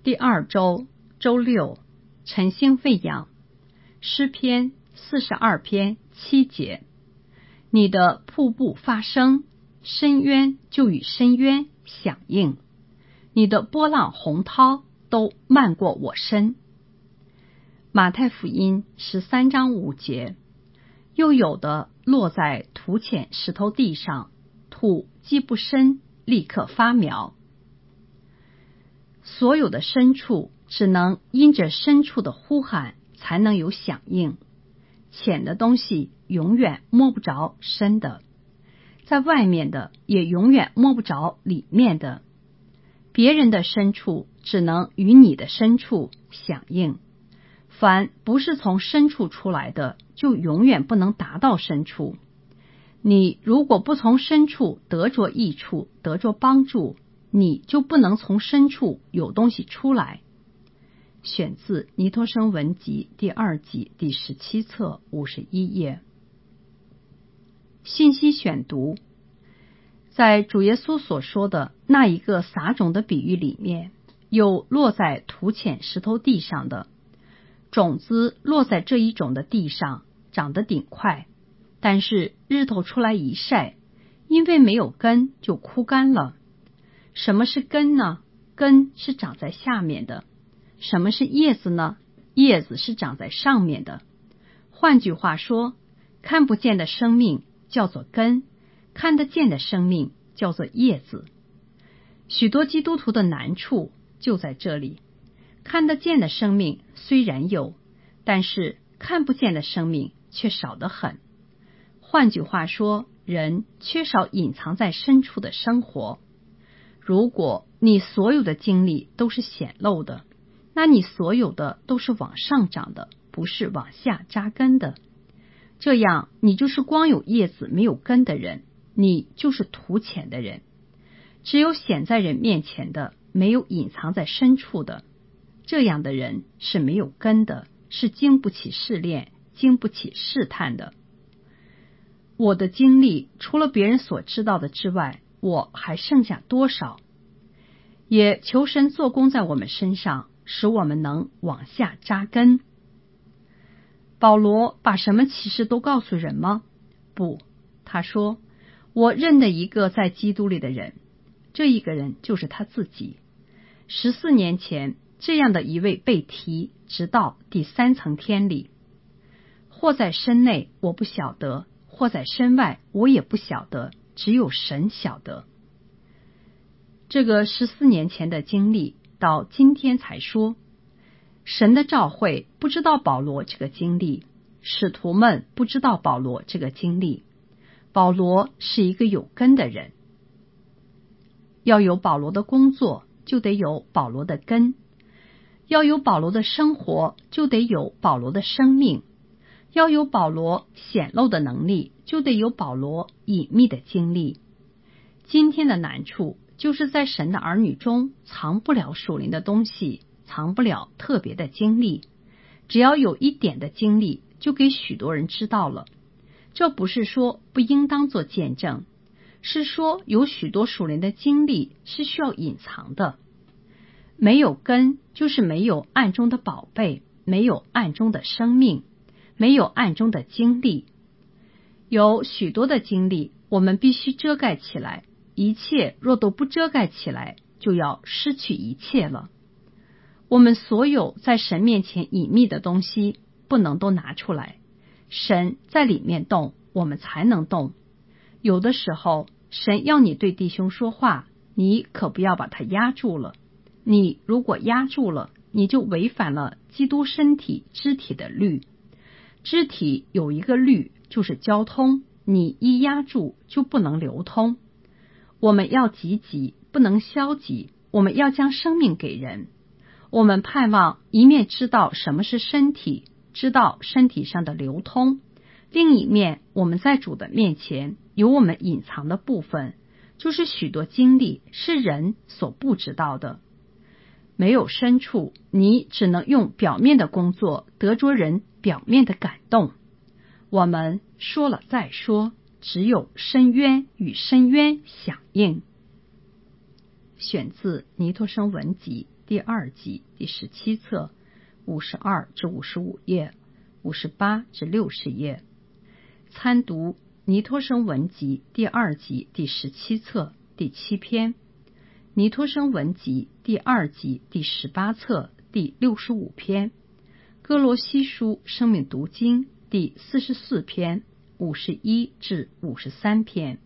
第2周周六，晨星喂养，诗篇42篇7节。你的瀑布发声，深渊就与深渊响应，你的波浪洪涛都漫过我身。马太福音13章5节。又有的落在土浅石头地上，土既不深，立刻发苗。所有的深处只能因着深处的呼喊才能有响应，浅的东西永远摸不着深的，在外面的也永远摸不着里面的。别人的深处只能与你的深处响应，凡不是从深处出来的，就永远不能达到深处。你如果不从深处得着益处，得着帮助，你就不能从深处有东西出来。选自尼托生文集第2集第17册51页。信息选读。在主耶稣所说的那一个撒种的比喻里面，有落在土浅石头地上的种子，落在这一种的地上长得顶快，但是日头出来一晒，因为没有根就枯干了。什么是根呢？根是长在下面的。什么是叶子呢？叶子是长在上面的。换句话说，看不见的生命叫做根，看得见的生命叫做叶子。许多基督徒的难处就在这里，看得见的生命虽然有，但是看不见的生命却少得很。换句话说，人缺少隐藏在深处的生活。如果你所有的经历都是显露的，那你所有的都是往上长的，不是往下扎根的。这样你就是光有叶子没有根的人，你就是土浅的人。只有显在人面前的，没有隐藏在深处的。这样的人是没有根的，是经不起试炼，经不起试探的。我的经历除了别人所知道的之外，我还剩下多少？也求神做工在我们身上，使我们能往下扎根。保罗把什么启示都告诉人吗？不，他说，我认得一个在基督里的人，这一个人就是他自己。14年前，这样的一位被提，直到第3层天里。或在身内，我不晓得；或在身外，我也不晓得，只有神晓得。这个14年前的经历，到今天才说。神的召会不知道保罗这个经历，使徒们不知道保罗这个经历。保罗是一个有根的人。要有保罗的工作，就得有保罗的根；要有保罗的生活，就得有保罗的生命；要有保罗显露的能力，就得有保罗隐秘的经历。今天的难处就是在神的儿女中藏不了属灵的东西，藏不了特别的经历。只要有一点的经历，就给许多人知道了。这不是说不应当做见证，是说有许多属灵的经历是需要隐藏的。没有根，就是没有暗中的宝贝，没有暗中的生命，没有暗中的经历。有许多的经历，我们必须遮盖起来，一切若都不遮盖起来，就要失去一切了。我们所有在神面前隐秘的东西，不能都拿出来。神在里面动，我们才能动。有的时候，神要你对弟兄说话，你可不要把它压住了。你如果压住了，你就违反了基督身体肢体的律。肢体有一个律，就是交通，你一压住就不能流通。我们要积极，不能消极，我们要将生命给人。我们盼望一面知道什么是身体，知道身体上的流通；另一面，我们在主的面前有我们隐藏的部分，就是许多经历是人所不知道的。没有深处，你只能用表面的工作得着人表面的感动。我们说了再说，只有深渊与深渊响应。 选自《尼托生文集》第2集第17册52至55页，58至60页。参读《尼托生文集》第2集第17册第7篇，《尼托生文集》第2集第18册第65篇，《哥罗西书生命读经》第44篇51至53篇。